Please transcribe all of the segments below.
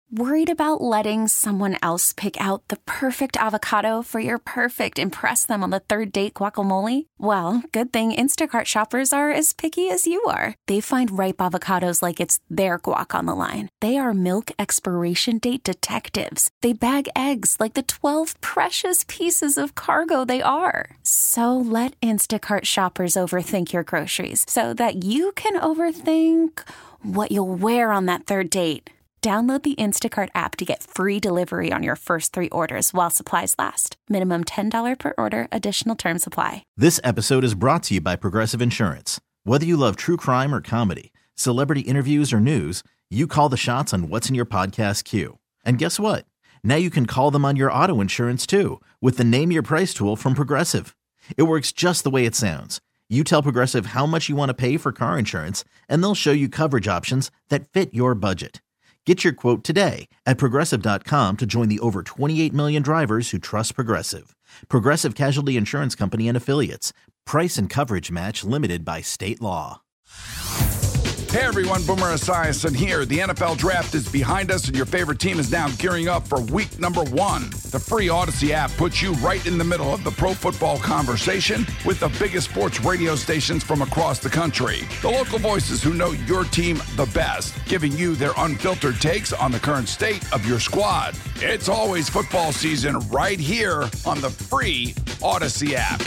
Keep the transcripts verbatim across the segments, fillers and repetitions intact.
Worried about letting someone else pick out the perfect avocado for your perfect impress them on the third date guacamole? Well, good thing Instacart shoppers are as picky as you are. They find ripe avocados like it's their guac on the line. They are milk expiration date detectives. They bag eggs like the twelve precious pieces of cargo they are. So let Instacart shoppers overthink your groceries so that you can overthink what you'll wear on that third date. Download the Instacart app to get free delivery on your first three orders while supplies last. Minimum ten dollars per order. Additional terms apply. This episode is brought to you by Progressive Insurance. Whether you love true crime or comedy, celebrity interviews or news, you call the shots on what's in your podcast queue. And guess what? Now you can call them on your auto insurance too with the Name Your Price tool from Progressive. It works just the way it sounds. You tell Progressive how much you want to pay for car insurance, and they'll show you coverage options that fit your budget. Get your quote today at Progressive dot com to join the over twenty-eight million drivers who trust Progressive. Progressive Casualty Insurance Company and Affiliates. Price and coverage match limited by state law. Hey everyone, Boomer Esiason here. The N F L Draft is behind us and your favorite team is now gearing up for week number one. The free Odyssey app puts you right in the middle of the pro football conversation with the biggest sports radio stations from across the country. The local voices who know your team the best, giving you their unfiltered takes on the current state of your squad. It's always football season right here on the free Odyssey app.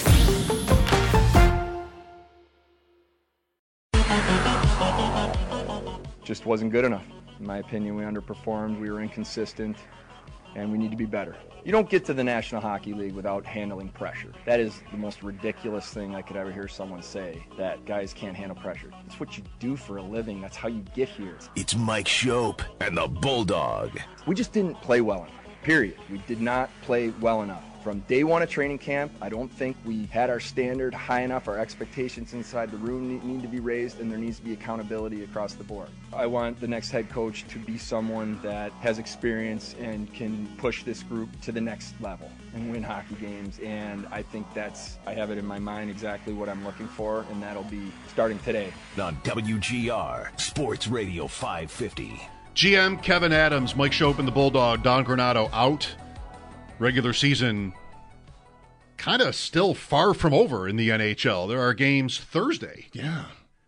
Just wasn't good enough. In my opinion, we underperformed, we were inconsistent, and we need to be better. You don't get to the National Hockey League without handling pressure. That is the most ridiculous thing I could ever hear someone say, that guys can't handle pressure. It's what you do for a living. That's how you get here. It's Mike Schopp and the Bulldog. We just didn't play well enough, period. We did not play well enough. From day one of training camp, I don't think we had our standard high enough. Our expectations inside the room need, need to be raised, and there needs to be accountability across the board. I want the next head coach to be someone that has experience and can push this group to the next level and win hockey games. And I think that's, I have it in my mind exactly what I'm looking for, and that'll be starting today. On W G R, Sports Radio five fifty. G M Kevin Adams, Mike Schopp and the Bulldog, Don Granato out. Regular season kind of still far from over in the N H L. There are games Thursday. Yeah.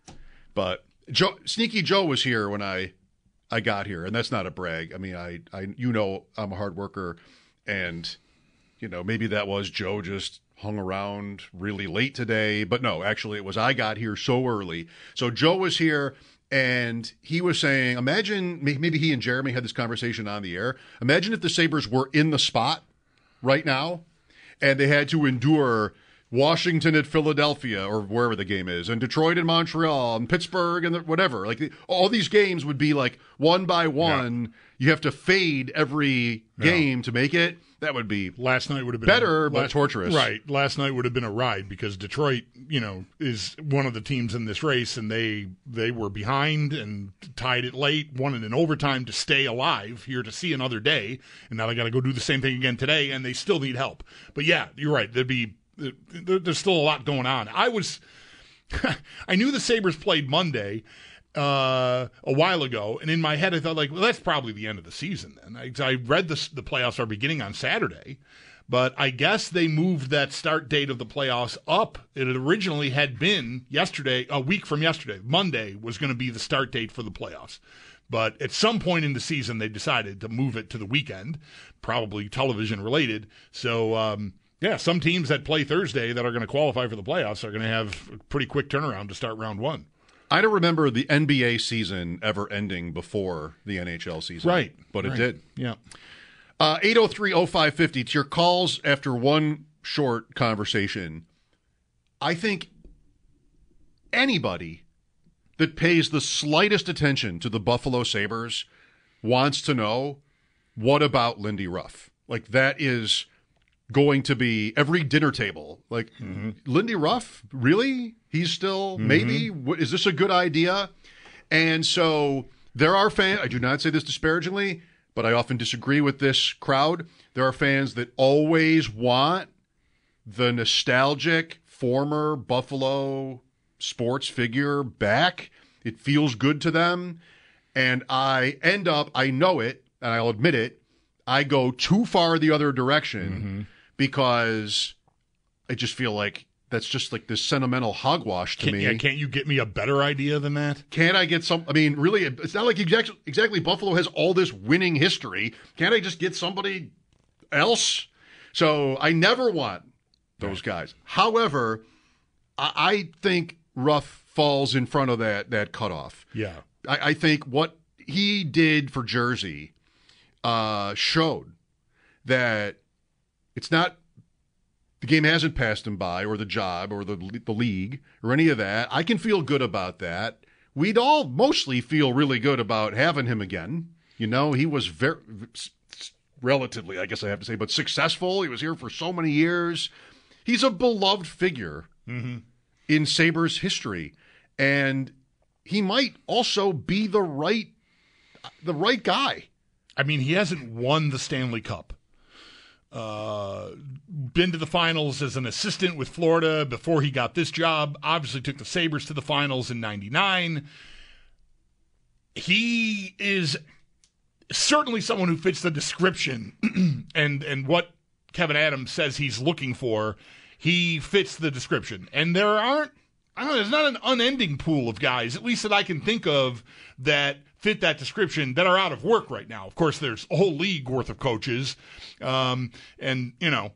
But Joe, Sneaky Joe was here when I I got here, and that's not a brag. I mean, I, I you know I'm a hard worker, and, you know, maybe that was Joe just hung around really late today. But no, actually it was I got here so early. So Joe was here, and he was saying, imagine, maybe he and Jeremy had this conversation on the air. Imagine if the Sabres were in the spot right now, and they had to endure Washington at Philadelphia or wherever the game is, and Detroit and Montreal and Pittsburgh and the, whatever. Like the, all these games would be like one by one. Yeah. You have to fade every game yeah. to make it. That would be last night would have been better, a, but last, torturous. Right. Last night would have been a ride because Detroit, you know, is one of the teams in this race, and they they were behind and tied it late, won it in overtime to stay alive here to see another day, and now they got to go do the same thing again today, and they still need help. But yeah, you're right. There'd be there, there's still a lot going on. I was, I knew the Sabres played Monday uh, a while ago, and in my head I thought, like, well, that's probably the end of the season then. I, I read the, the playoffs are beginning on Saturday, but I guess they moved that start date of the playoffs up. It originally had been yesterday, a week from yesterday. Monday was going to be the start date for the playoffs. But at some point in the season, they decided to move it to the weekend, probably television related. So, um, yeah, some teams that play Thursday that are going to qualify for the playoffs are going to have a pretty quick turnaround to start round one. I don't remember the N B A season ever ending before the N H L season. Right. But it right. did. Yeah. Uh, eight oh three oh five fifty. It's your calls after one short conversation. I think anybody that pays the slightest attention to the Buffalo Sabres wants to know, what about Lindy Ruff? Like, that is going to be every dinner table. Like, mm-hmm. Lindy Ruff? Really? He's still, mm-hmm. maybe? Is this a good idea? And so there are fans, I do not say this disparagingly, but I often disagree with this crowd. There are fans that always want the nostalgic former Buffalo sports figure back. It feels good to them. And I end up, I know it, and I'll admit it, I go too far the other direction Mm-hmm. because I just feel like that's just like this sentimental hogwash to Can't, me. yeah, can't you get me a better idea than that? Can't I get some? I mean, really, it's not like exactly, exactly Buffalo has all this winning history. Can't I just get somebody else? So I never want those guys. However, I, I think Ruff falls in front of that that cutoff. Yeah. I, I think what he did for Jersey uh, showed that it's not the game hasn't passed him by, or the job, or the the league, or any of that. I can feel good about that. We'd all mostly feel really good about having him again. You know, he was very relatively, I guess I have to say, but successful. He was here for so many years. He's a beloved figure Mm-hmm. in Sabres history, and he might also be the right the right guy. I mean, he hasn't won the Stanley Cup. Uh, been to the finals as an assistant with Florida before he got this job. Obviously took the Sabres to the finals in ninety-nine. He is certainly someone who fits the description and, and what Kevin Adams says he's looking for. He fits the description. And there aren't, I don't know, there's not an unending pool of guys, at least that I can think of, that fit that description that are out of work right now. Of course, there's a whole league worth of coaches. Um, and, you know,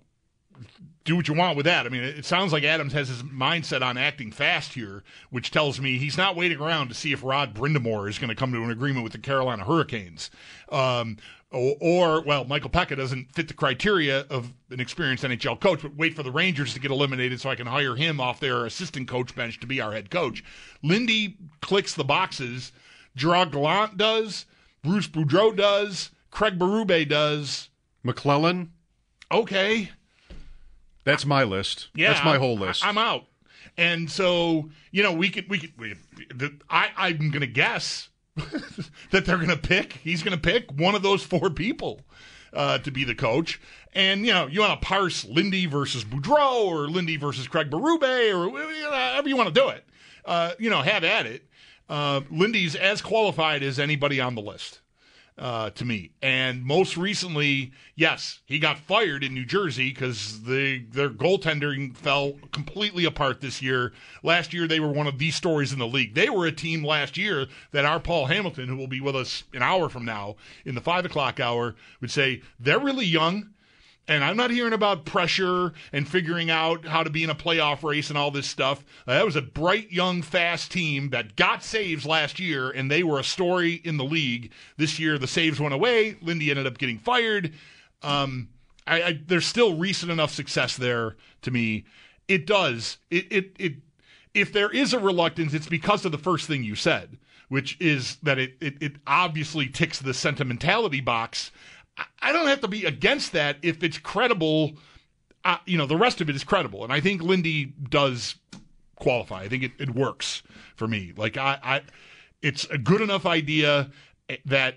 do what you want with that. I mean, it sounds like Adams has his mindset on acting fast here, which tells me he's not waiting around to see if Rod Brind'Amour is going to come to an agreement with the Carolina Hurricanes. Um, or, or, well, Michael Pekka doesn't fit the criteria of an experienced N H L coach, but wait for the Rangers to get eliminated so I can hire him off their assistant coach bench to be our head coach. Lindy clicks the boxes. Gerard Gallant does. Bruce Boudreau does. Craig Berube does. McClellan? Okay. That's my list. Yeah, That's my whole list. I, I'm out. And so, you know, we could, we could, we, the, I, I'm going to guess that they're going to pick, he's going to pick one of those four people uh, to be the coach. And, you know, you want to parse Lindy versus Boudreau or Lindy versus Craig Berube or however you want to do it. Uh, you know, have at it. Uh, Lindy's as qualified as anybody on the list. Uh, to me. And most recently, yes, he got fired in New Jersey because the their goaltending fell completely apart this year. Last year, they were one of the stories in the league. They were a team last year that our Paul Hamilton, who will be with us an hour from now in the five o'clock hour, would say, they're really young. And I'm not hearing about pressure and figuring out how to be in a playoff race and all this stuff. Uh, that was a bright, young, fast team that got saves last year, and they were a story in the league. This year, the saves went away. Lindy ended up getting fired. Um, I, I, there's still recent enough success there to me. It does. It, it, it. If there is a reluctance, it's because of the first thing you said, which is that it, it, it obviously ticks the sentimentality box. I don't have to be against that if it's credible. Uh, you know, the rest of it is credible. And I think Lindy does qualify. I think it, it works for me. Like, I, I, it's a good enough idea that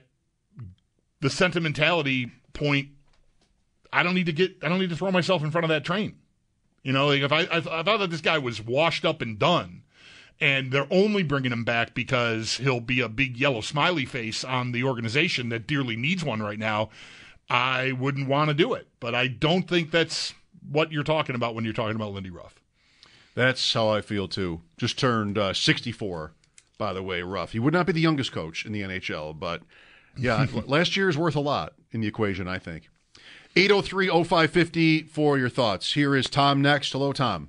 the sentimentality point, I don't need to get, I don't need to throw myself in front of that train. You know, like if I, I, I thought that this guy was washed up and done, and they're only bringing him back because he'll be a big yellow smiley face on the organization that dearly needs one right now, I wouldn't want to do it. But I don't think that's what you're talking about when you're talking about Lindy Ruff. That's how I feel, too. Just turned uh, sixty-four, by the way, Ruff. He would not be the youngest coach in the N H L, but, yeah, last year is worth a lot in the equation, I think. eight oh three oh five five oh for your thoughts. Here is Tom next. Hello, Tom.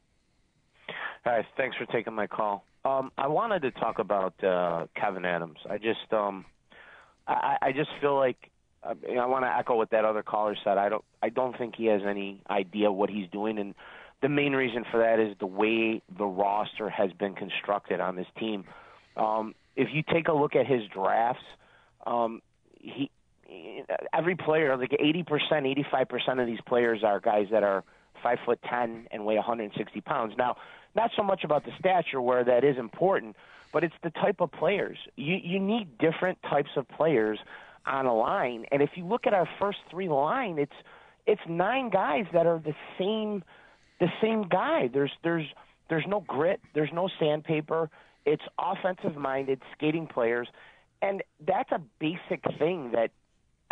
Hi, thanks for taking my call. Um, I wanted to talk about uh, Kevin Adams. I just, um, I, I just feel like uh, I want to echo what that other caller said. I don't, I don't think he has any idea what he's doing, and the main reason for that is the way the roster has been constructed on this team. Um, if you take a look at his drafts, um, he, every player, like eighty percent, eighty-five percent of these players are guys that are five foot ten and weigh one hundred sixty pounds. Now, not so much about the stature where that is important, but it's the type of players. You you need different types of players on a line. And if you look at our first three line, it's it's nine guys that are the same the same guy. There's there's there's no grit, there's no sandpaper. It's offensive minded skating players. And that's a basic thing that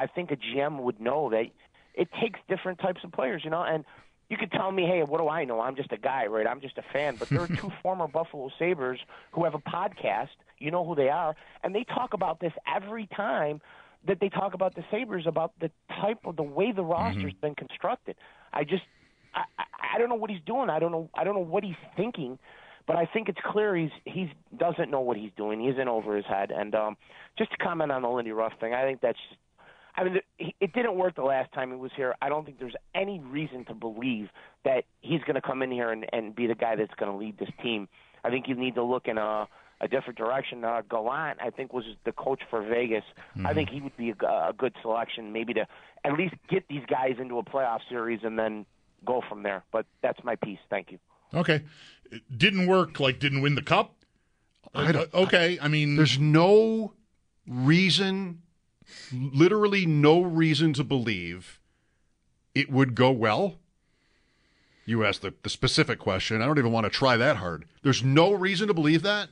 I think a G M would know that it takes different types of players, you know, and you could tell me, hey, what do I know? I'm just a guy, right? I'm just a fan. But there are two former Buffalo Sabres who have a podcast. You know who they are. And they talk about this every time that they talk about the Sabres, about the type of the way the roster's mm-hmm. been constructed. I just I, I don't know what he's doing. I don't know I don't know what he's thinking. But I think it's clear he's he's doesn't know what he's doing. He's in over his head. And um, just to comment on the Lindy Ruff thing, I think that's – I mean, it didn't work the last time he was here. I don't think there's any reason to believe that he's going to come in here and, and be the guy that's going to lead this team. I think you need to look in a, a different direction. Uh, Gallant, I think, was the coach for Vegas. Mm-hmm. I think he would be a, a good selection, maybe to at least get these guys into a playoff series and then go from there. But that's my piece. Thank you. Okay. It didn't work, like didn't win the cup? I don't, okay, I mean... There's no reason... Literally no reason to believe it would go well. You asked the, the specific question. I don't even want to try that hard. There's no reason to believe that.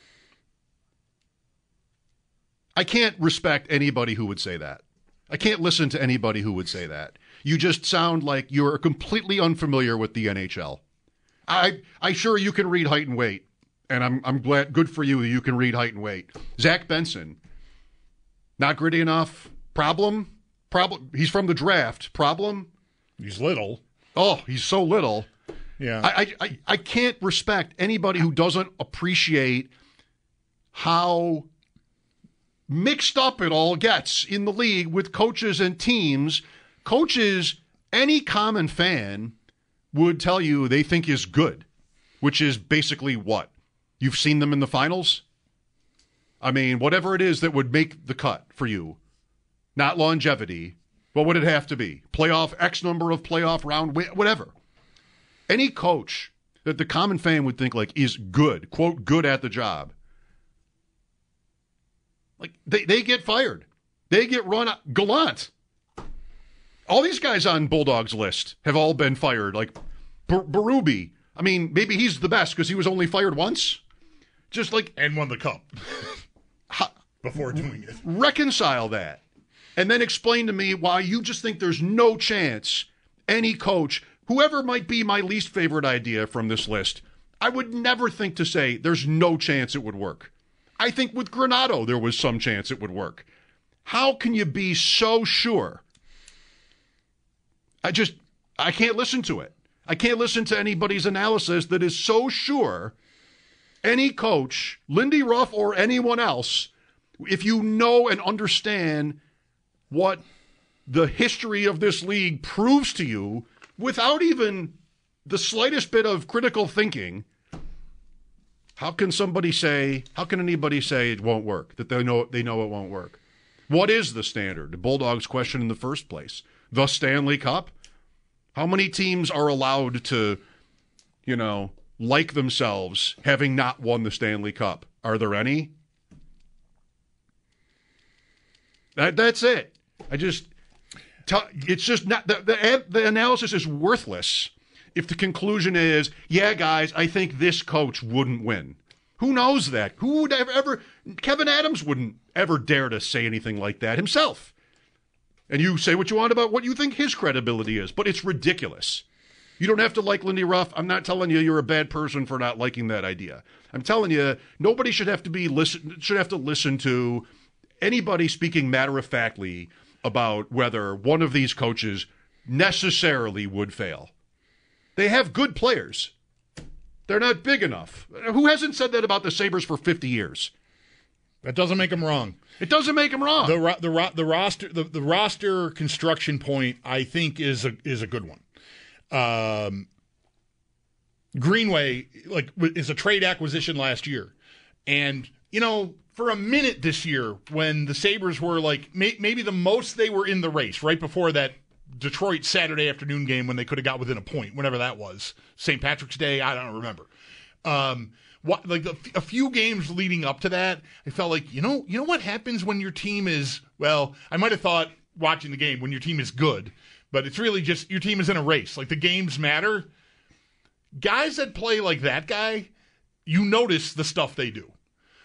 I can't respect anybody who would say that. I can't listen to anybody who would say that. You just sound like you're completely unfamiliar with the N H L. I I sure you can read height and weight, and I'm I'm glad good for you that you can read height and weight. Zach Benson. Not gritty enough. Problem? Problem. He's from the draft. Problem? He's little. Oh, he's so little. Yeah. I, I, I can't respect anybody who doesn't appreciate how mixed up it all gets in the league with coaches and teams. Coaches, any common fan would tell you they think is good, which is basically what? You've seen them in the finals? I mean, whatever it is that would make the cut for you, not longevity, what would it have to be? Playoff, X number of playoff round, whatever. Any coach that the common fan would think like is good, quote, good at the job, like they, they get fired. They get run out. Gallant. All these guys on Bulldogs list have all been fired. Like Bar- Berube. I mean, maybe he's the best because he was only fired once. Just like and won the cup. Before doing it. Reconcile that. And then explain to me why you just think there's no chance any coach, whoever might be my least favorite idea from this list, I would never think to say there's no chance it would work. I think with Granato there was some chance it would work. How can you be so sure? I just, I can't listen to it. I can't listen to anybody's analysis that is so sure any coach, Lindy Ruff or anyone else, if you know and understand what the history of this league proves to you without even the slightest bit of critical thinking, how can somebody say, how can anybody say it won't work, that they know they know it won't work? What is the standard? The Bulldogs question in the first place. The Stanley Cup? How many teams are allowed to, you know, like themselves having not won the Stanley Cup? Are there any? That, that's it. I just, t- it's just not, the, the, the analysis is worthless if the conclusion is, yeah, guys, I think this coach wouldn't win. Who knows that? Who would ever, ever, Kevin Adams wouldn't ever dare to say anything like that himself. And you say what you want about what you think his credibility is, but it's ridiculous. You don't have to like Lindy Ruff. I'm not telling you you're a bad person for not liking that idea. I'm telling you nobody should have to be listen should have to listen to anybody speaking matter-of-factly about whether one of these coaches necessarily would fail. They have good players. They're not big enough. Who hasn't said that about the Sabres for fifty years? That doesn't make them wrong. It doesn't make them wrong. The ro- the ro- the roster the, the roster construction point I think is a is a good one. Um, Greenway like is a trade acquisition last year, and you know for a minute this year when the Sabres were like may- maybe the most they were in the race right before that Detroit Saturday afternoon game when they could have got within a point, whenever that was, Saint Patrick's Day, I don't remember. Um, what like the, a few games leading up to that, I felt like you know you know what happens when your team is well. I might have thought watching the game when your team is good, but it's really just your team is in a race. Like the games matter. Guys that play like that guy, you notice the stuff they do.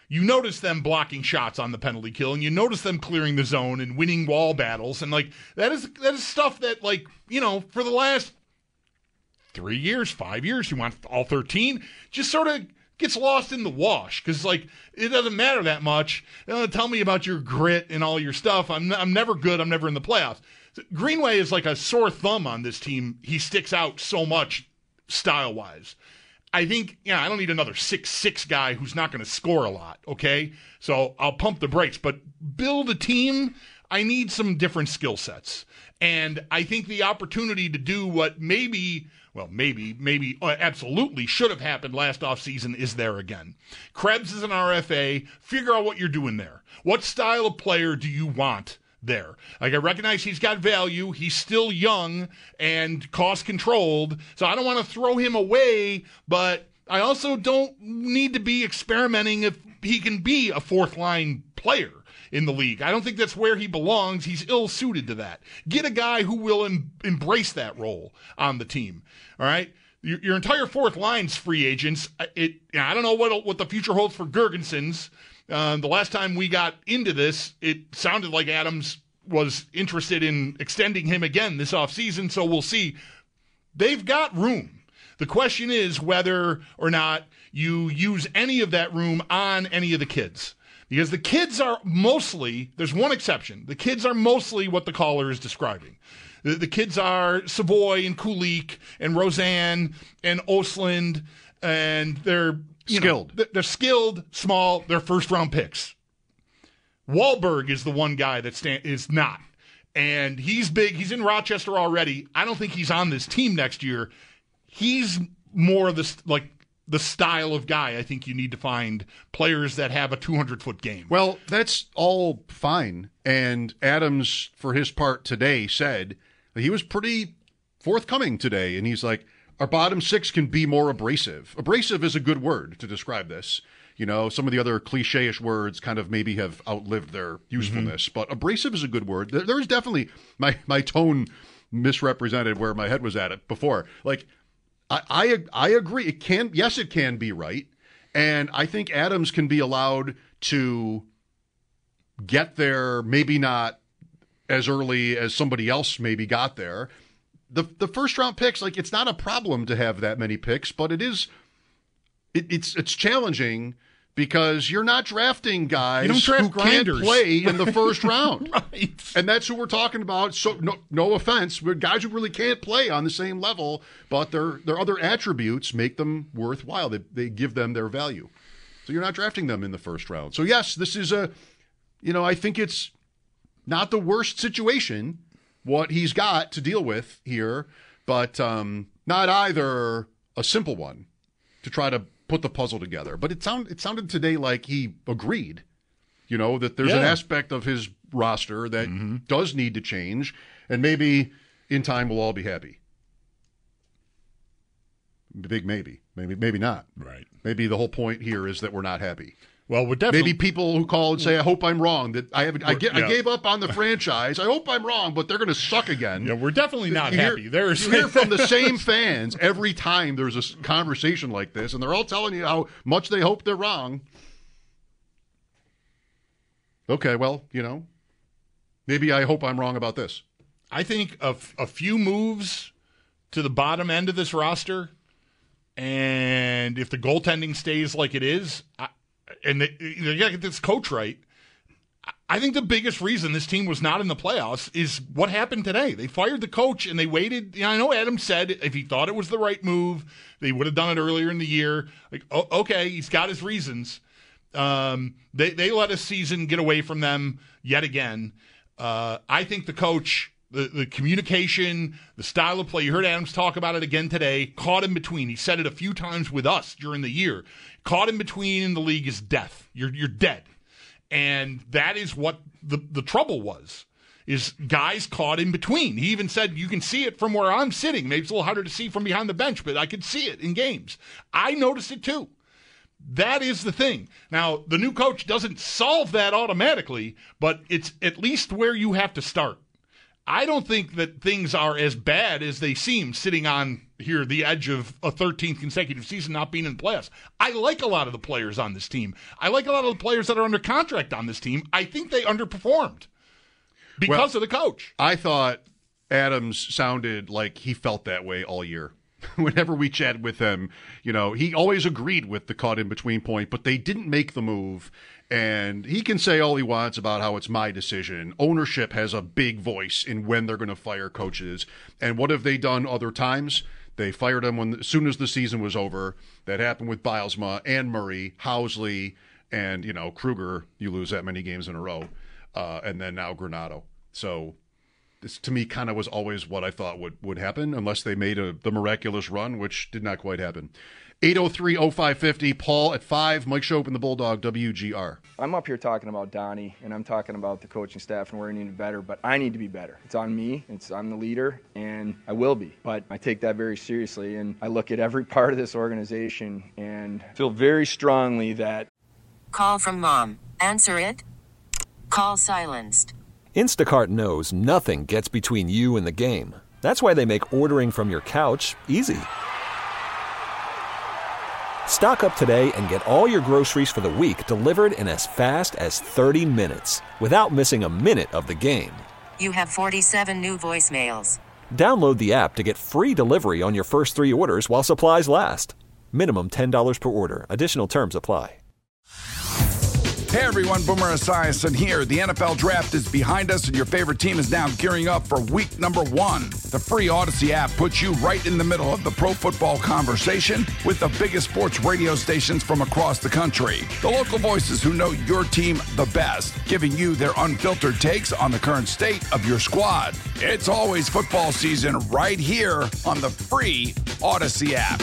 you notice them blocking shots on the penalty kill, and you notice them clearing the zone and winning wall battles, and like that is that is stuff that, like, you know, for the last three years, five years, you want all thirteen, just sort of gets lost in the wash because, like, it doesn't matter that much. Uh, tell me about your grit and all your stuff. I'm I'm never good. I'm never in the playoffs. Greenway is like a sore thumb on this team. He sticks out so much style wise. I think, yeah, I don't need another six six guy who's not going to score a lot, okay? So I'll pump the brakes. But build a team, I need some different skill sets. And I think the opportunity to do what maybe, well, maybe, maybe uh, absolutely should have happened last offseason is there again. Krebs is an R F A. Figure out what you're doing there. What style of player do you want there? Like, I recognize he's got value. He's still young and cost controlled, so I don't want to throw him away, but I also don't need to be experimenting if he can be a fourth line player in the league. I don't think that's where he belongs. He's ill suited to that. Get a guy who will em- embrace that role on the team. All right. Your, your entire fourth line's free agents. It I don't know what what the future holds for Girgensons. Uh, the last time we got into this, it sounded like Adams was interested in extending him again this offseason, so we'll see. They've got room. The question is whether or not you use any of that room on any of the kids. Because the kids are mostly, there's one exception, the kids are mostly what the caller is describing. The, the kids are Savoy and Kulik and Roseanne and Osland, and they're You skilled. Know, they're skilled, small, they're first-round picks. Wahlberg is the one guy that stand, is not. And he's big. He's in Rochester already. I don't think he's on this team next year. He's more of the, like, the style of guy I think you need to find players that have a two hundred foot game. Well, that's all fine. And Adams, for his part today, said that he was pretty forthcoming today. And he's like, our bottom six can be more abrasive. Abrasive is a good word to describe this. You know, some of the other cliche-ish words kind of maybe have outlived their usefulness, mm-hmm. but abrasive is a good word. There, there's definitely my my tone misrepresented where my head was at it before. Like, I, I I agree. It can, yes, it can be right, and I think Adams can be allowed to get there. Maybe not as early as somebody else maybe got there. The the first round picks, like, it's not a problem to have that many picks, but it is it, it's it's challenging because you're not drafting guys you don't draft who grinders. can't play in the first round. Right. And that's who we're talking about. So no no offense, but guys who really can't play on the same level, but their their other attributes make them worthwhile. They they give them their value. So you're not drafting them in the first round. So yes, this is a you know, I think it's not the worst situation what he's got to deal with here, but um, not either a simple one to try to put the puzzle together. But it sound, it sounded today like he agreed, you know, that there's yeah. an aspect of his roster that mm-hmm. does need to change, and maybe in time we'll all be happy. Big maybe. Maybe maybe not. Right. Maybe the whole point here is that we're not happy. Well, we're definitely maybe people who call and say, "I hope I'm wrong. That I have, I, get, yeah. I gave up on the franchise. I hope I'm wrong, but they're going to suck again." Yeah, we're definitely not you happy. Hear, There's you hear from the same fans every time there's a conversation like this, and they're all telling you how much they hope they're wrong. Okay, well, you know, maybe I hope I'm wrong about this. I think a, a few moves to the bottom end of this roster, and if the goaltending stays like it is, I, and they, they got to get this coach right, I think the biggest reason this team was not in the playoffs is what happened today. They fired the coach, and they waited. You know, I know Adams said if he thought it was the right move, they would have done it earlier in the year. Like, oh, okay, he's got his reasons. Um, they, they let a season get away from them yet again. Uh, I think the coach... The the communication, the style of play, you heard Adams talk about it again today, caught in between. He said it a few times with us during the year. Caught in between in the league is death. You're you're dead. And that is what the, the trouble was, is guys caught in between. He even said you can see it from where I'm sitting. Maybe it's a little harder to see from behind the bench, but I could see it in games. I noticed it too. That is the thing. Now, the new coach doesn't solve that automatically, but it's at least where you have to start. I don't think that things are as bad as they seem sitting on here the edge of a thirteenth consecutive season not being in the playoffs. I like a lot of the players on this team. I like a lot of the players that are under contract on this team. I think they underperformed because well, of the coach. I thought Adams sounded like he felt that way all year. Whenever we chatted with him, you know, he always agreed with the caught in between point, but they didn't make the move. And he can say all he wants about how it's my decision. Ownership has a big voice in when they're going to fire coaches. And what have they done other times? They fired him when, as soon as the season was over. That happened with Bilesma and Murray, Housley, and, you know, Kruger. You lose that many games in a row. Uh, and then now Granato. So this, to me, kind of was always what I thought would, would happen, unless they made a, the miraculous run, which did not quite happen. eight oh three oh five fifty, Paul at five, Mike Schopp and the Bulldog, W G R. I'm up here talking about Donnie, and I'm talking about the coaching staff and where we need to be better, but I need to be better. It's on me. It's I'm the leader, and I will be. But I take that very seriously, and I look at every part of this organization and feel very strongly that... Call from mom. Answer it. Call silenced. Instacart knows nothing gets between you and the game. That's why they make ordering from your couch easy. Stock up today and get all your groceries for the week delivered in as fast as thirty minutes without missing a minute of the game. You have forty-seven new voicemails. Download the app to get free delivery on your first three orders while supplies last. Minimum ten dollars per order. Additional terms apply. Hey everyone, Boomer Esiason here. The N F L Draft is behind us and your favorite team is now gearing up for week number one. The free Odyssey app puts you right in the middle of the pro football conversation with the biggest sports radio stations from across the country. The local voices who know your team the best, giving you their unfiltered takes on the current state of your squad. It's always football season right here on the free Odyssey app.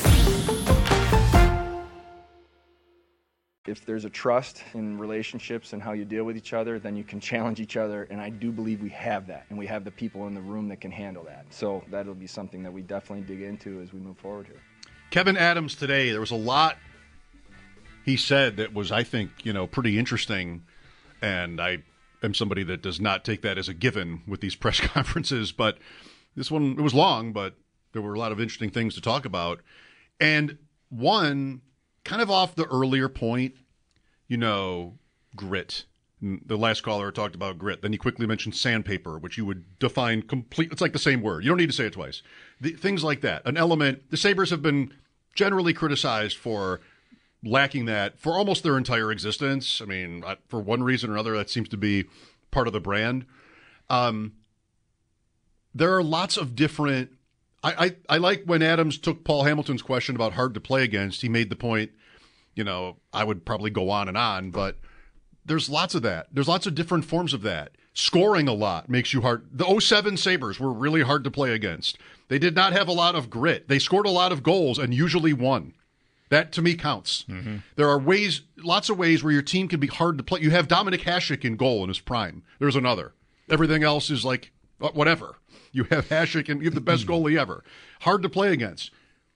If there's a trust in relationships and how you deal with each other, then you can challenge each other, and I do believe we have that, and we have the people in the room that can handle that. So that'll be something that we definitely dig into as we move forward here. Kevin Adams today, there was a lot he said that was, I think, you know, pretty interesting, and I am somebody that does not take that as a given with these press conferences, but this one, it was long, but there were a lot of interesting things to talk about. And one, kind of off the earlier point, you know, grit. The last caller talked about grit. Then he quickly mentioned sandpaper, which you would define complete. It's like the same word. You don't need to say it twice. The, things like that. An element. The Sabres have been generally criticized for lacking that for almost their entire existence. I mean, for one reason or another, that seems to be part of the brand. Um, there are lots of different. I, I, I like when Adams took Paul Hamilton's question about hard to play against. He made the point, you know, I would probably go on and on, but there's lots of that. There's lots of different forms of that. Scoring a lot makes you hard. The oh seven Sabres were really hard to play against. They did not have a lot of grit. They scored a lot of goals and usually won. That, to me, counts. Mm-hmm. There are ways, lots of ways where your team can be hard to play. You have Dominic Hasek in goal in his prime. There's another. Everything else is like, whatever. You have Hasek and you have the best goalie ever. Hard to play against.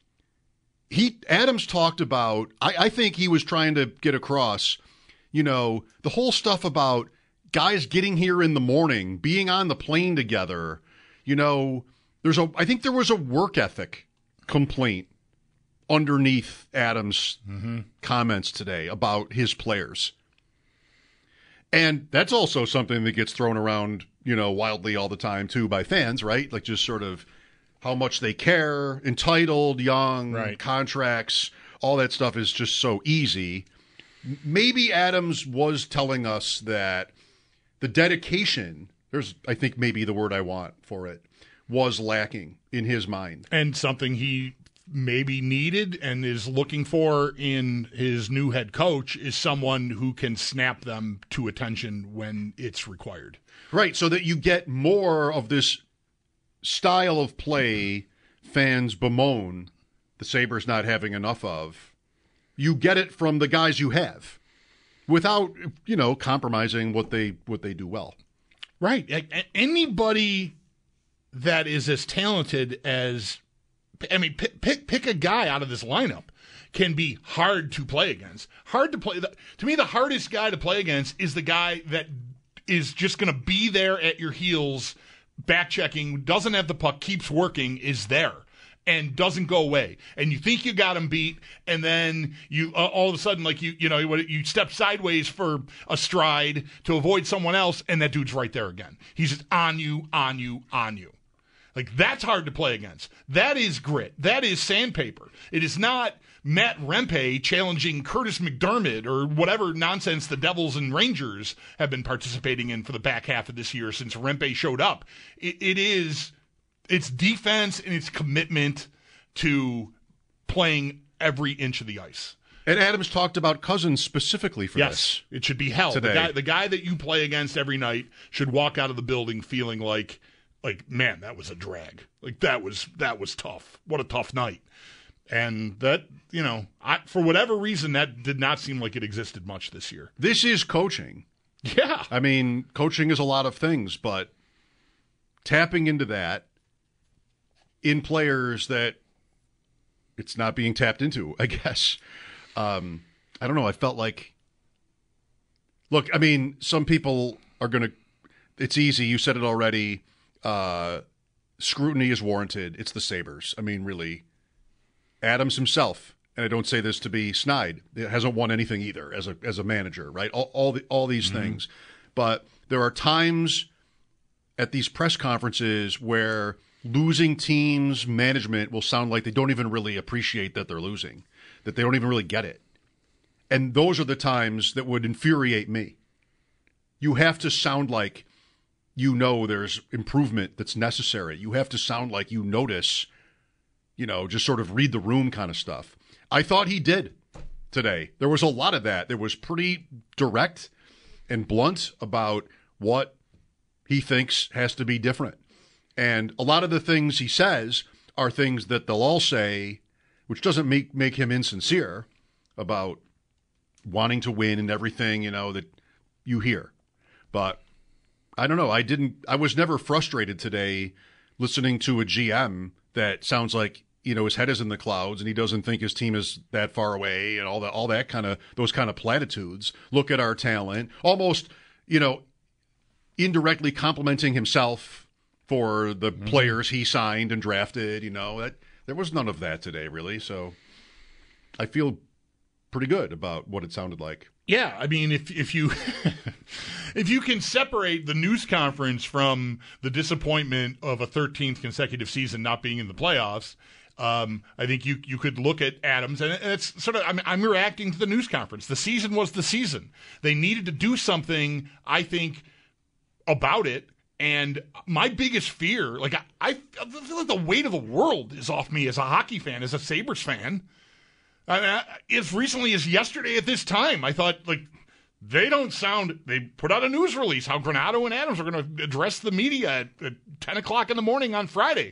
He Adams talked about, I, I think he was trying to get across, you know, the whole stuff about guys getting here in the morning, being on the plane together. You know, there's a, I think there was a work ethic complaint underneath Adams' mm-hmm. comments today about his players. And that's also something that gets thrown around, you know, wildly all the time, too, by fans, right? Like just sort of how much they care, entitled, young, right. Contracts, all that stuff is just so easy. Maybe Adams was telling us that the dedication, there's, I think, maybe the word I want for it, was lacking in his mind. And something he maybe needed and is looking for in his new head coach is someone who can snap them to attention when it's required. Right, so that you get more of this style of play fans bemoan the Sabres not having enough of. You get it from the guys you have without, you know, compromising what they what they do well. Right. Anybody that is as talented as, I mean, pick, pick pick a guy out of this lineup can be hard to play against. Hard to play. To me, the hardest guy to play against is the guy that is just going to be there at your heels, back checking, doesn't have the puck, keeps working, is there. and doesn't go away. And you think you got him beat, and then you uh, all of a sudden, like you you know, you step sideways for a stride to avoid someone else, and that dude's right there again. He's just on you, on you, on you. Like, that's hard to play against. That is grit. That is sandpaper. It is not Matt Rempe challenging Curtis McDermott or whatever nonsense the Devils and Rangers have been participating in for the back half of this year since Rempe showed up. It, it is, it's defense and it's commitment to playing every inch of the ice. And Adams talked about Cousins specifically for yes, this. Yes, it should be hell. The guy, the guy that you play against every night should walk out of the building feeling like, like, man, that was a drag. Like, that was that was tough. What a tough night. And that, you know, I, for whatever reason, that did not seem like it existed much this year. This is coaching. Yeah. I mean, coaching is a lot of things, but tapping into that in players that it's not being tapped into, I guess. Um, I don't know. I felt like, look, I mean, some people are going to, it's easy. You said it already. Uh, scrutiny is warranted. It's the Sabres. I mean, really. Adams himself, and I don't say this to be snide, hasn't won anything either as a as a manager, right? All all, the, all these mm-hmm. things. But there are times at these press conferences where losing teams' management will sound like they don't even really appreciate that they're losing, that they don't even really get it. And those are the times that would infuriate me. You have to sound like you know there's improvement that's necessary. You have to sound like you notice, you know, just sort of read the room kind of stuff. I thought he did today. There was a lot of that. There was pretty direct and blunt about what he thinks has to be different. And a lot of the things he says are things that they'll all say, which doesn't make, make him insincere about wanting to win and everything, you know, that you hear. But I don't know. I didn't, I was never frustrated today listening to a G M that sounds like, you know, his head is in the clouds and he doesn't think his team is that far away and all that, all that kind of, those kind of platitudes. Look at our talent. Almost, you know, indirectly complimenting himself for the mm-hmm. players he signed and drafted, you know, that there was none of that today, really. So I feel pretty good about what it sounded like. Yeah, I mean, if if you if you can separate the news conference from the disappointment of a thirteenth consecutive season not being in the playoffs, um, I think you you could look at Adams, and it's sort of I'm, I'm reacting to the news conference. The season was the season. They needed to do something, I think, about it. And my biggest fear, like I, I feel like the weight of the world is off me as a hockey fan, as a Sabres fan. I mean, as recently as yesterday at this time, I thought, like, they don't sound, they put out a news release how Granato and Adams are going to address the media at, at ten o'clock in the morning on Friday.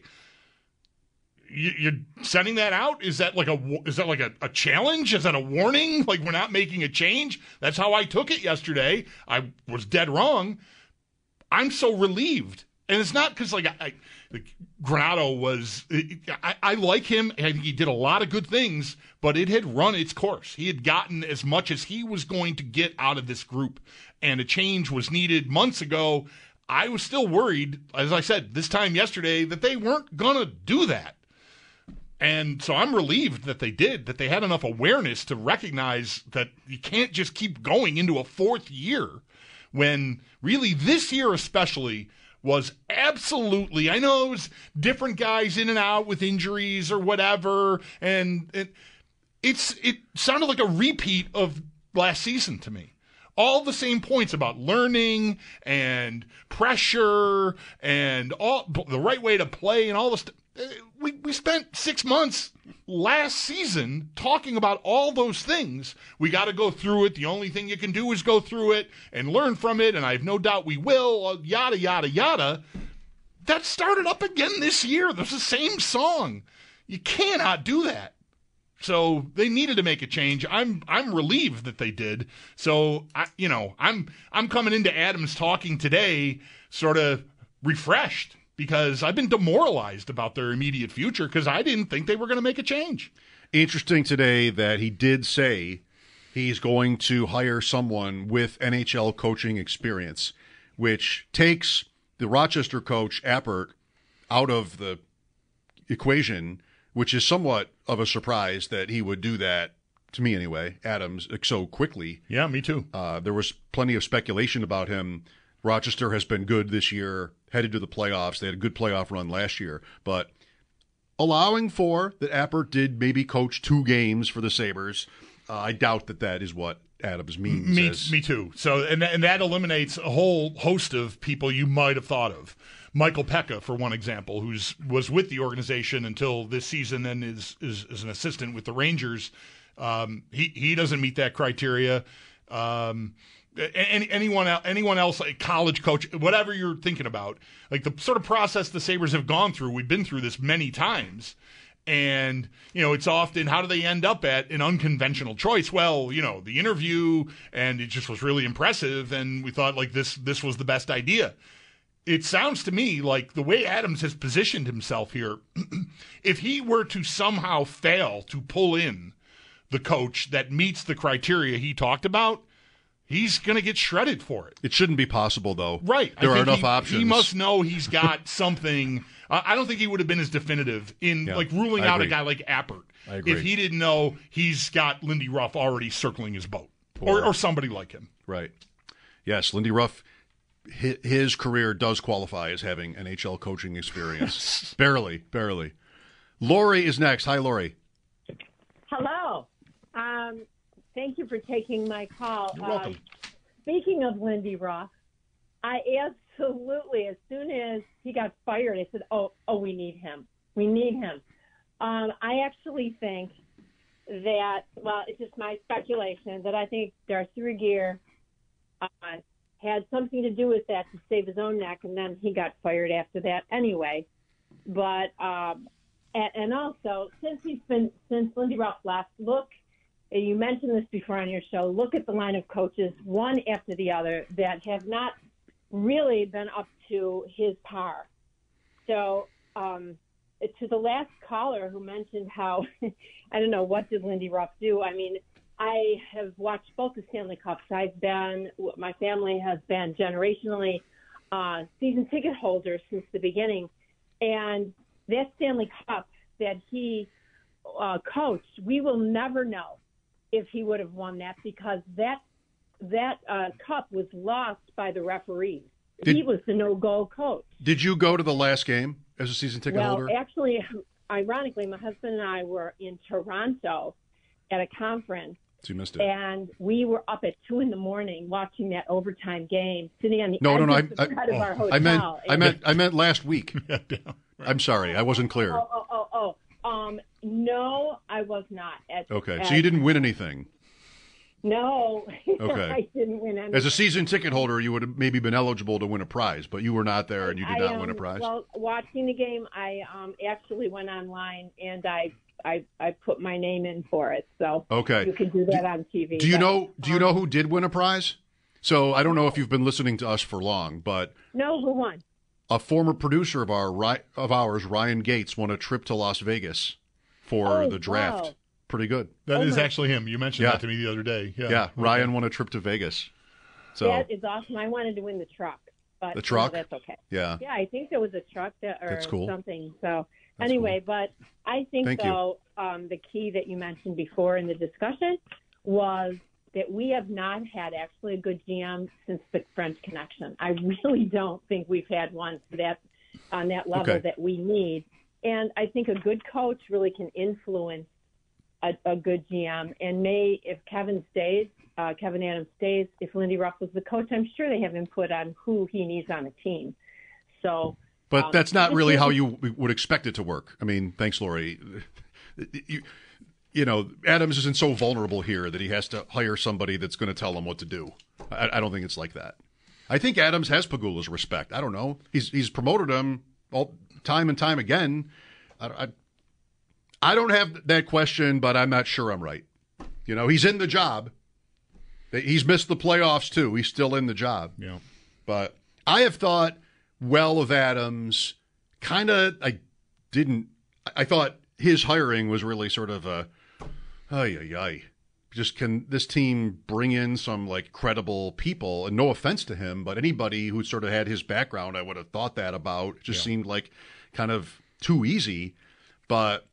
You, you're sending that out? Is that like a, is that like a, a challenge? Is that a warning? Like, we're not making a change? That's how I took it yesterday. I was dead wrong. I'm so relieved. And it's not because, like, I, I, like, Granato was, I, I like him. I think he did a lot of good things, but it had run its course. He had gotten as much as he was going to get out of this group, and a change was needed months ago. I was still worried, as I said, this time yesterday, that they weren't going to do that. And so I'm relieved that they did, that they had enough awareness to recognize that you can't just keep going into a fourth year when really this year especially was absolutely, I know it was different guys in and out with injuries or whatever, and it, it's it sounded like a repeat of last season to me. All the same points about learning and pressure and all the right way to play and all this. We we spent six months last season talking about all those things. We got to go through it. The only thing you can do is go through it and learn from it, and I have no doubt we will, yada, yada, yada. That started up again this year. There's the same song. You cannot do that. So they needed to make a change. I'm I'm relieved that they did. So I, you know, I'm I'm coming into Adams talking today sort of refreshed, because I've been demoralized about their immediate future because I didn't think they were going to make a change. Interesting today that he did say he's going to hire someone with N H L coaching experience, which takes the Rochester coach, Appert, out of the equation which is somewhat of a surprise that he would do that, to me anyway, Adams, so quickly. Yeah, me too. Uh, there was plenty of speculation about him. Rochester has been good this year, headed to the playoffs. They had a good playoff run last year. But allowing for that Appert did maybe coach two games for the Sabres, uh, I doubt that that is what Adams means. Me, as, me too. So, and and that eliminates a whole host of people you might have thought of. Michael Pekka, for one example, who's was with the organization until this season and is is, is an assistant with the Rangers. Um, he he doesn't meet that criteria. Um, any, anyone anyone else, like college coach, whatever you're thinking about, like the sort of process the Sabres have gone through. We've been through this many times. And, you know, it's often, how do they end up at an unconventional choice? Well, you know, the interview, and it just was really impressive, and we thought, like, this this was the best idea. It sounds to me like the way Adams has positioned himself here, if he were to somehow fail to pull in the coach that meets the criteria he talked about, he's going to get shredded for it. It shouldn't be possible, though. Right. There I are enough he, options. He must know he's got something. Uh, I don't think he would have been as definitive in Yeah, like ruling I out a agree. guy like Appert I agree. if he didn't know he's got Lindy Ruff already circling his boat, or, Or- or somebody like him. Right. Yes, Lindy Ruff, hi- his career does qualify as having N H L coaching experience. barely, barely. Lori is next. Hi, Lori. Hello. Um, thank you for taking my call. You're welcome. Uh, speaking of Lindy Ruff, I absolutely, as soon as he got fired, I said, oh, oh, we need him. We need him. Um, I actually think that, well, it's just my speculation, that I think Darcy Regier uh, had something to do with that to save his own neck, and then he got fired after that anyway. But, um, and, and also, since he's been, since Lindy Ruff left, look, you mentioned this before on your show, look at the line of coaches, one after the other, that have not really been up to his par. So um, to the last caller who mentioned how, I don't know, what did Lindy Ruff do? I mean, I have watched both the Stanley Cups. I've been, my family has been generationally uh, season ticket holders since the beginning. And that Stanley Cup that he uh, coached, we will never know if he would have won that, because that that uh, cup was lost by the referees. Did- he was the no-goal coach. Did you go to the last game as a season ticket well, holder? actually, ironically, my husband and I were in Toronto at a conference, So you missed it. and we were up at two in the morning watching that overtime game, sitting on the No, edge no, no. I, of the I, side of our hotel. I meant, I And- meant, I meant last week. I'm sorry, I wasn't clear. Oh, oh, oh, oh. Um, no, I was not. At, Okay, at, so you didn't win anything. No, Okay. I didn't win anything. As a season ticket holder, you would have maybe been eligible to win a prize, but you were not there and you did I, not um, win a prize. Well, watching the game, I um, actually went online and I, I I put my name in for it. So Okay. you can do that on T V. Do you but, know? Do you um, know who did win a prize? So I don't know if you've been listening to us for long, but No, who won? a former producer of our Ry- of ours, Ryan Gates, won a trip to Las Vegas for Oh, the draft. wow. Pretty good. That Oh is my- actually him. You mentioned Yeah. that to me the other day. Yeah, Yeah, Okay. Ryan won a trip to Vegas. So That is awesome. I wanted to win the truck, but The truck? no, that's okay. yeah, Yeah, I think there was a truck that, or That's cool. something. So That's anyway, but I think Thank you. though um, the key that you mentioned before in the discussion was that we have not had actually a good G M since the French Connection. I really don't think we've had one for that on that level Okay. that we need. And I think a good coach really can influence a, a good G M. And may, if Kevin stays, uh, Kevin Adams stays, if Lindy Ruff was the coach, I'm sure they have input on who he needs on the team. So, but um, that's not it's really how really- you would expect it to work. I mean, thanks, Lori. You, you know, Adams isn't so vulnerable here that he has to hire somebody that's going to tell him what to do. I, I don't think it's like that. I think Adams has Pagula's respect. I don't know. He's he's promoted him all time and time again. I, I, I don't have that question, but I'm not sure I'm right. You know, he's in the job. He's missed the playoffs too. He's still in the job. Yeah. But I have thought well of Adams. Kind of, I didn't. I thought his hiring was really sort of a, ay, ay, ay. Just can this team bring in some like credible people? And no offense to him, but anybody who sort of had his background, I would have thought that about. It just Yeah. seemed like kind of too easy. But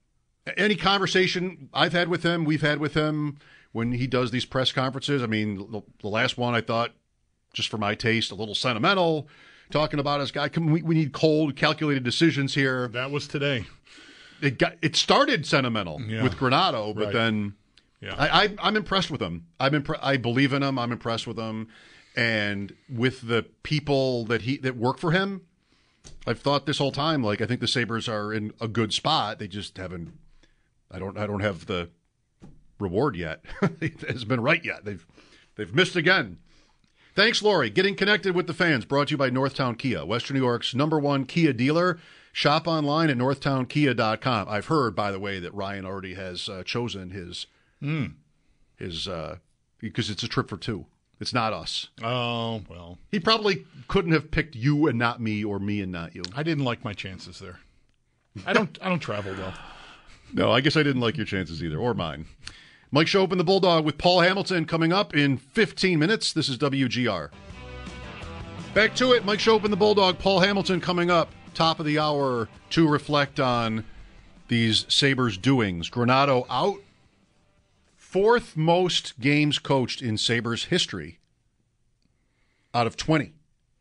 any conversation I've had with him, we've had with him when he does these press conferences. I mean, the, the last one I thought, just for my taste, a little sentimental, talking about his guy. We, we need cold, calculated decisions here. That was today. It got it started sentimental yeah. with Granato, but right. then yeah. I, I, I'm impressed with him. I'm impre- I believe in him. I'm impressed with him, and with the people that he that work for him. I've thought this whole time, like, I think the Sabres are in a good spot. They just haven't. I don't. I don't have the reward yet. It hasn't been right yet. They've they've missed again. Thanks, Lori. Getting connected with the fans. Brought to you by Northtown Kia, Western New York's number one Kia dealer. Shop online at northtown kia dot com. I've heard, by the way, that Ryan already has uh, chosen his mm. his uh, because it's a trip for two. It's not us. Oh, well. He probably couldn't have picked you and not me, or me and not you. I didn't like my chances there. I don't I don't travel well. No, I guess I didn't like your chances either, or mine. Mike Schopp and the Bulldog with Paul Hamilton coming up in fifteen minutes. This is W G R. Back to it. Mike Schopp and the Bulldog, Paul Hamilton coming up. Top of the hour to reflect on these Sabres doings. Granato out. Fourth most games coached in Sabres history out of twenty.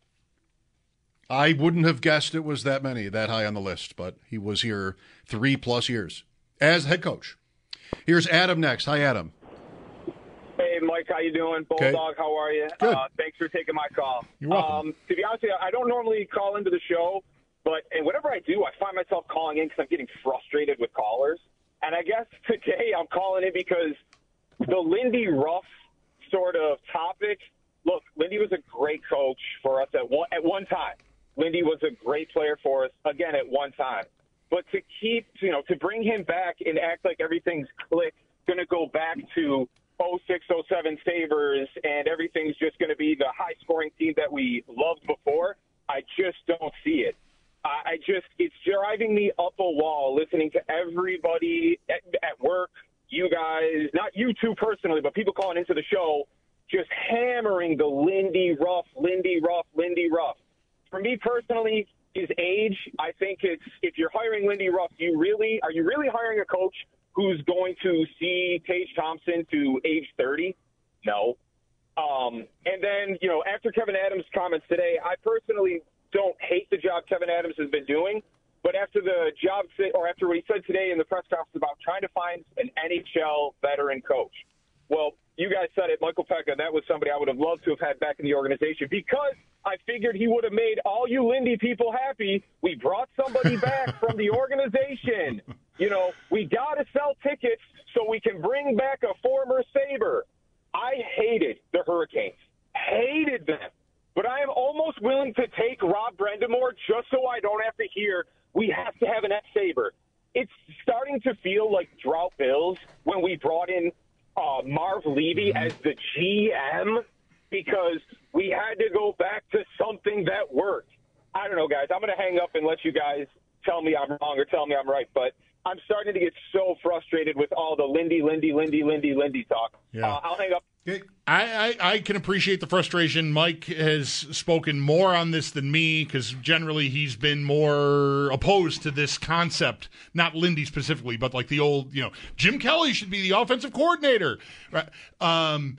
I wouldn't have guessed it was that many, that high on the list, but he was here three plus years as head coach. Here's Adam next. Hi, Adam. Hey, Mike, how you doing? Bulldog, okay. How are you? Good. Uh, thanks for taking my call. You're welcome. Um, to be honest with you, I don't normally call into the show, but and whenever I do, I find myself calling in because I'm getting frustrated with callers. And I guess today I'm calling in because the Lindy Ruff sort of topic. Look, Lindy was a great coach for us at one at one time. Lindy was a great player for us, again, at one time. But to keep, you know, to bring him back and act like everything's clicked, going to go back to oh six oh seven Sabres and everything's just going to be the high-scoring team that we loved before, I just don't see it. I just, it's driving me up a wall listening to everybody at, at work, you guys, not you two personally, but people calling into the show, just hammering the Lindy Ruff, Lindy Ruff, Lindy Ruff. For me personally, his age, I think it's, if you're hiring Lindy Ruff, you really, are you really hiring a coach who's going to see Tage Thompson to age thirty? No. Um, and then, you know, after Kevyn Adams' comments today, I personally don't hate the job Kevyn Adams has been doing, but after the job, or after what he said today in the press conference about trying to find an N H L veteran coach, well, you guys said it, Michael Pekka, that was somebody I would have loved to have had back in the organization because I figured he would have made all you Lindy people happy. We brought somebody back from the organization. You know, we got to sell tickets so we can bring back a former Sabre. I hated the Hurricanes, hated them. But I am almost willing to take Rob Brendamore just so I don't have to hear we have to have an ex-Sabre. It's starting to feel like Drought Bills when we brought in uh, Marv Levy as the G M because we had to go back to something that worked. I don't know, guys. I'm going to hang up and let you guys tell me I'm wrong or tell me I'm right. But I'm starting to get so frustrated with all the Lindy, Lindy, Lindy, Lindy, Lindy talk. Yeah. Uh, I'll hang up. I, I, I can appreciate the frustration. Mike has spoken more on this than me because generally he's been more opposed to this concept, not Lindy specifically, but like the old, you know, Jim Kelly should be the offensive coordinator. Right? Um,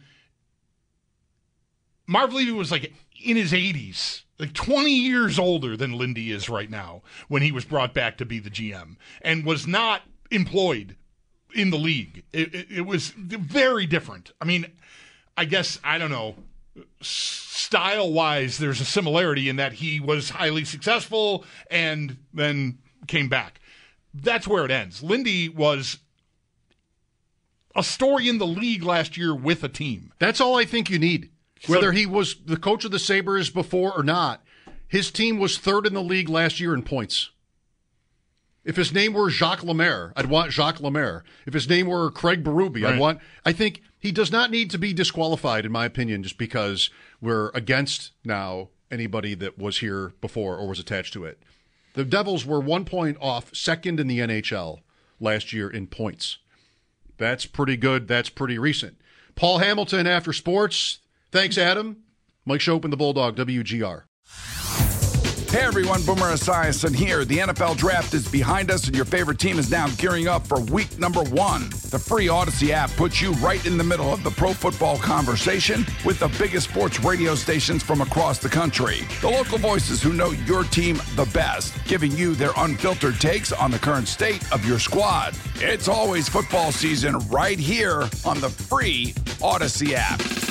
Marv Levy was like in his eighties, like twenty years older than Lindy is right now when he was brought back to be the G M and was not employed in the league. It, it, it was very different. I mean, I guess, I don't know, style-wise, there's a similarity in that he was highly successful and then came back. That's where it ends. Lindy was a story in the league last year with a team. That's all I think you need. Whether he was the coach of the Sabres before or not, his team was third in the league last year in points. If his name were Jacques Lemaire, I'd want Jacques Lemaire. If his name were Craig Berube, right. I'd want... I think he does not need to be disqualified, in my opinion, just because we're against now anybody that was here before or was attached to it. The Devils were one point off second in the N H L last year in points. That's pretty good. That's pretty recent. Paul Hamilton after sports. Thanks, Adam. Mike Schopp and the Bulldog, W G R. Hey everyone, Boomer Esiason here. The N F L Draft is behind us and your favorite team is now gearing up for week number one. The free Odyssey app puts you right in the middle of the pro football conversation with the biggest sports radio stations from across the country. The local voices who know your team the best, giving you their unfiltered takes on the current state of your squad. It's always football season right here on the free Odyssey app.